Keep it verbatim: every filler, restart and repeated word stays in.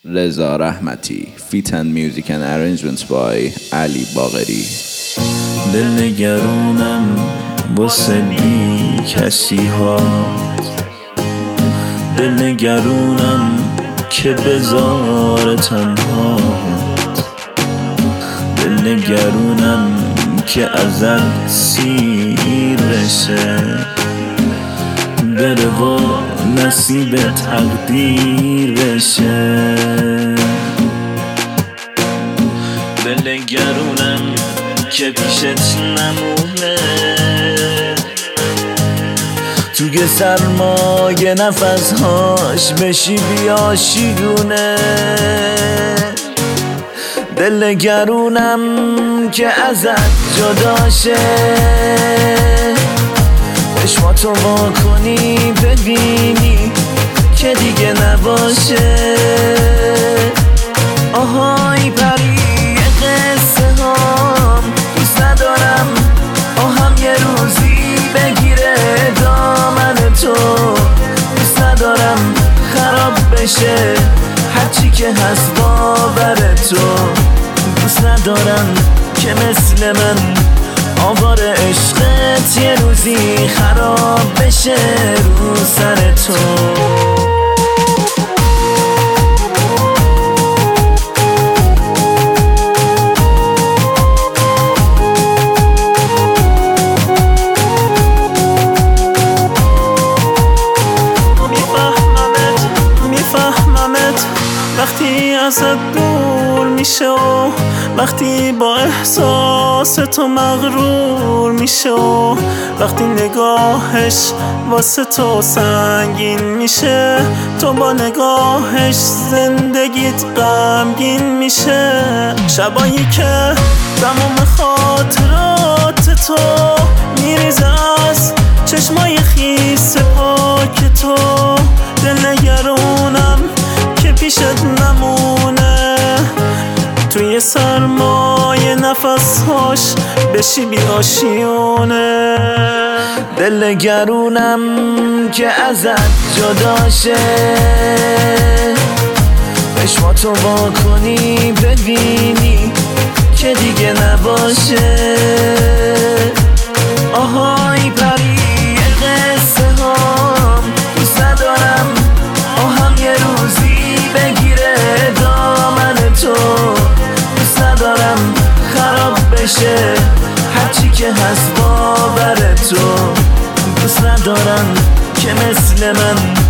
رضا رحمتی. Feat and music and arrangements by علی باقری. دل نگرونم واسه بی کسی ها، دل نگرونم که بذار تنها، دل نگرونم که ازت سیر بشه، بره و نصیب تقدیر بشه. دل نگرونم که پیشت نمونه، توی سرمایه نفسهاش بشی بیا شیگونه. دل نگرونم که ازت جدا شه، چشماتو وا کنی ببینی که دیگه نباشه. آهای پری قصه هام دوست ندارم، آهم یه روزی بگیره دامن تو. دوست ندارم خراب بشه هرچی که هست باور تو. دوست ندارم که مثل من آوار عشقت یه روزی خراب بشه رو سر تو. وقتی ازت دور میشه و وقتی با احساس تو مغرور میشه و وقتی نگاهش واسه تو سنگین میشه، تو با نگاهش زندگیت غمگین میشه. شبایی که تمام خاطرات تو میریزه از چشمای خیس پاک تو. دل نگرونم که پیشت نمونه، توی سرمایه نفسهاش بشی بی آشیونه. دل نگرونم که ازت جدا شه، چشماتو وا کنی ببینی که دیگه نباشه. آهای پری قصه هام دوست ندارم، آهم یه روزی بگیره دامن تو. دوست ندارم خراب بشه هرچی که هست باور تو. دوست ندارم که مثل من